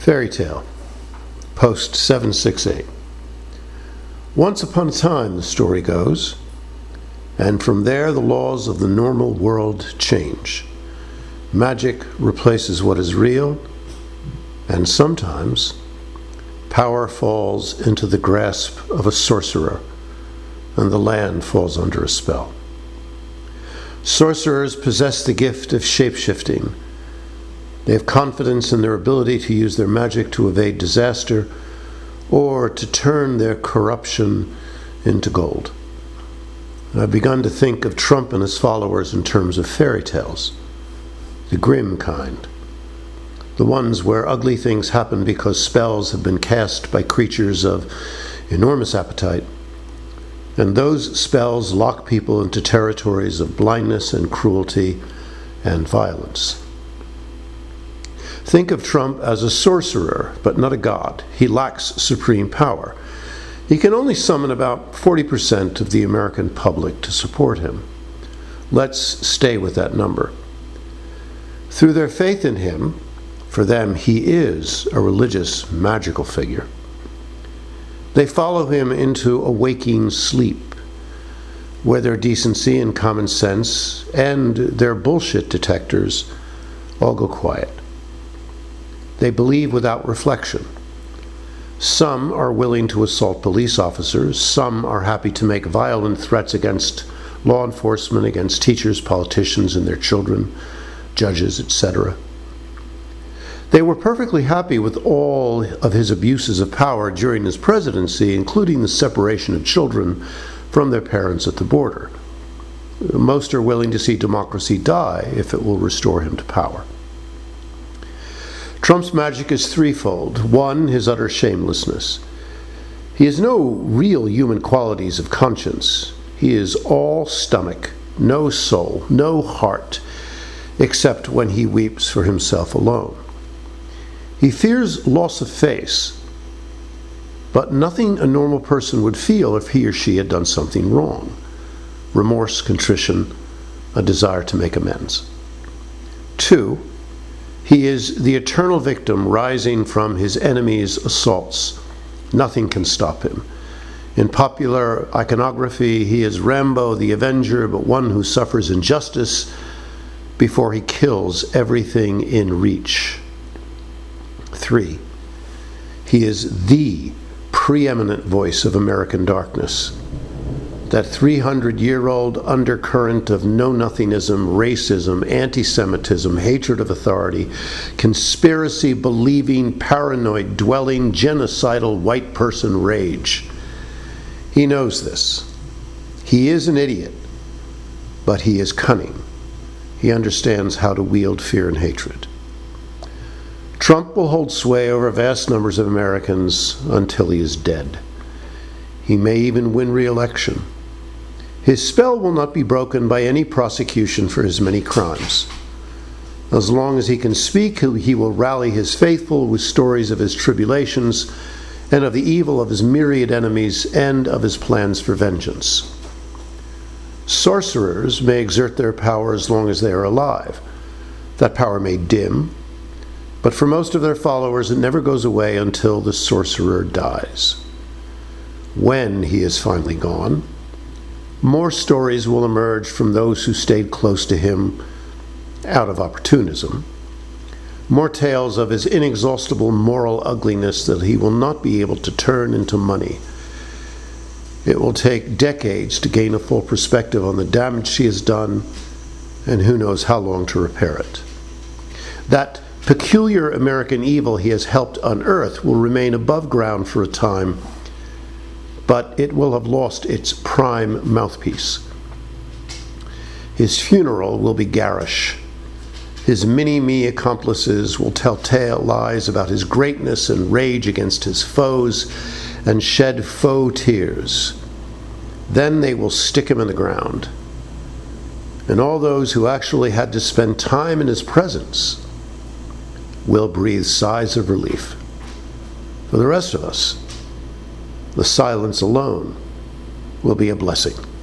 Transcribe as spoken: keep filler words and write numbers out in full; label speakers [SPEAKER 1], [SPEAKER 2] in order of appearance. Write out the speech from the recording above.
[SPEAKER 1] Fairy tale, post seven six eight. Once upon a time, the story goes, and from there the laws of the normal world change. Magic replaces what is real, and sometimes power falls into the grasp of a sorcerer, and the land falls under a spell. Sorcerers possess the gift of shape-shifting. They have confidence in their ability to use their magic to evade disaster or to turn their corruption into gold. And I've begun to think of Trump and his followers in terms of fairy tales, the grim kind, the ones where ugly things happen because spells have been cast by creatures of enormous appetite, and those spells lock people into territories of blindness and cruelty and violence. Think of Trump as a sorcerer, but not a god. He lacks supreme power. He can only summon about forty percent of the American public to support him. Let's stay with that number. Through their faith in him, for them he is a religious, magical figure. They follow him into a waking sleep, where their decency and common sense and their bullshit detectors all go quiet. They believe without reflection. Some are willing to assault police officers. Some are happy to make violent threats against law enforcement, against teachers, politicians, and their children, judges, et cetera. They were perfectly happy with all of his abuses of power during his presidency, including the separation of children from their parents at the border. Most are willing to see democracy die if it will restore him to power. Trump's magic is threefold. One, his utter shamelessness. He has no real human qualities of conscience. He is all stomach, no soul, no heart, except when he weeps for himself alone. He fears loss of face, but nothing a normal person would feel if he or she had done something wrong. Remorse, contrition, a desire to make amends. Two, he is the eternal victim rising from his enemies' assaults. Nothing can stop him. In popular iconography, he is Rambo the Avenger, but one who suffers injustice before he kills everything in reach. Three, he is the preeminent voice of American darkness. That three hundred year old undercurrent of know-nothingism, racism, anti-Semitism, hatred of authority, conspiracy-believing, paranoid-dwelling, genocidal white person rage. He knows this. He is an idiot, but he is cunning. He understands how to wield fear and hatred. Trump will hold sway over vast numbers of Americans until he is dead. He may even win re-election. His spell will not be broken by any prosecution for his many crimes. As long as he can speak, he will rally his faithful with stories of his tribulations and of the evil of his myriad enemies and of his plans for vengeance. Sorcerers may exert their power as long as they are alive. That power may dim, but for most of their followers it never goes away until the sorcerer dies. When he is finally gone, more stories will emerge from those who stayed close to him out of opportunism. More tales of his inexhaustible moral ugliness that he will not be able to turn into money. It will take decades to gain a full perspective on the damage he has done, and who knows how long to repair it. That peculiar American evil he has helped unearth will remain above ground for a time, but it will have lost its prime mouthpiece. His funeral will be garish. His mini-me accomplices will tell tale lies about his greatness and rage against his foes and shed faux tears. Then they will stick him in the ground. And all those who actually had to spend time in his presence will breathe sighs of relief. For the rest of us, the silence alone will be a blessing.